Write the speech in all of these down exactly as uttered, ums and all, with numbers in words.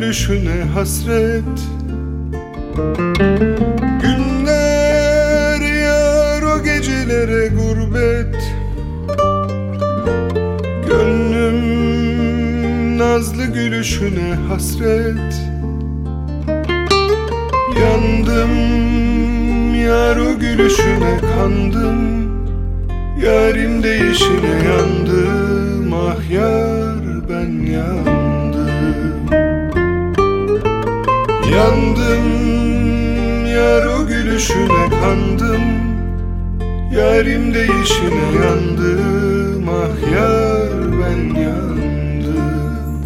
gülüşüne hasret. Günler yar o gecelere gurbet. Gönlüm nazlı gülüşüne hasret. Yandım yar o gülüşüne kandım. Yarim değişine yandım, ah yar ben yandım. Yandım yar o gülüşüne kandım. Yarim değişine yandım, ah yar ben yandım.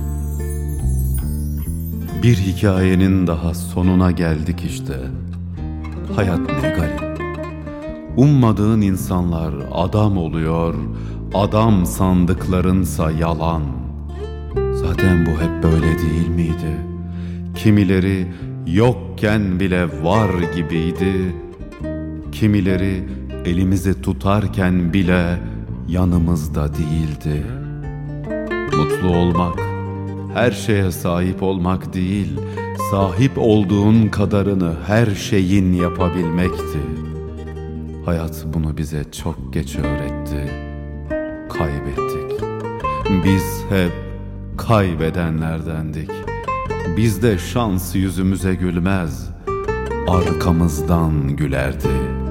Bir hikayenin daha sonuna geldik işte. Hayat ne garip. Ummadığın insanlar adam oluyor, adam sandıklarınsa yalan. Zaten bu hep böyle değil miydi? Kimileri yokken bile var gibiydi. Kimileri elimizi tutarken bile yanımızda değildi. Mutlu olmak, her şeye sahip olmak değil, sahip olduğun kadarını her şeyin yapabilmekti. Hayat bunu bize çok geç öğretti. Kaybettik. Biz hep kaybedenlerdendik. Bizde şans yüzümüze gülmez, arkamızdan gülerdi.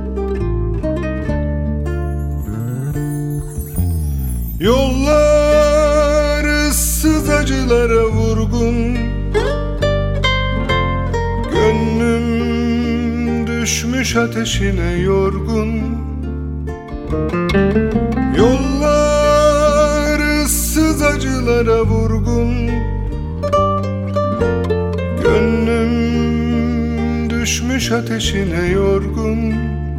Yollar ıssız acılara vurgun. Gönlüm düşmüş ateşine yorgun. Yollar ıssız acılara vurgun. Gönlüm düşmüş ateşine yorgun.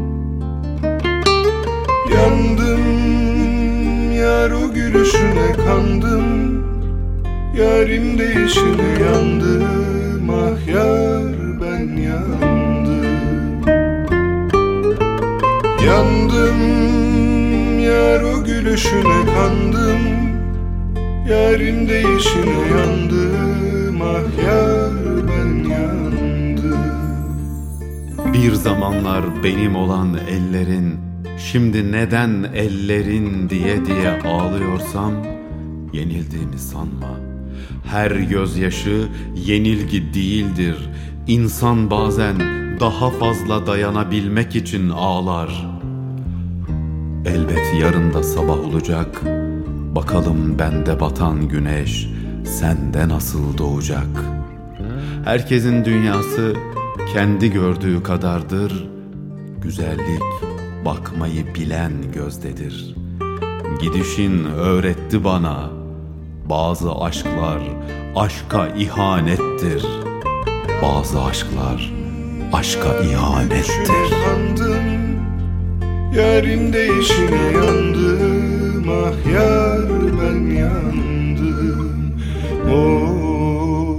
Yandım yar o gülüşüne kandım. Yarim değişine yandım, ah yar ben yandım. Yandım yar o gülüşüne kandım. Yarim değişine yandım, ah yar ben yandım. Bir zamanlar benim olan ellerin, şimdi neden ellerin diye diye ağlıyorsam, yenildiğimi sanma. Her gözyaşı yenilgi değildir. İnsan bazen daha fazla dayanabilmek için ağlar. Elbet yarın da sabah olacak. Bakalım bende batan güneş sende nasıl doğacak? Herkesin dünyası kendi gördüğü kadardır. Güzellik bakmayı bilen gözdedir. Gidişin öğretti bana, bazı aşklar aşka ihanettir. Bazı aşklar aşka ihanettir. Yandım, yarim değişine yandım, ah yar ben yandım.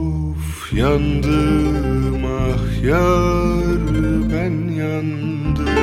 Of yandım, ah yar ben yandım.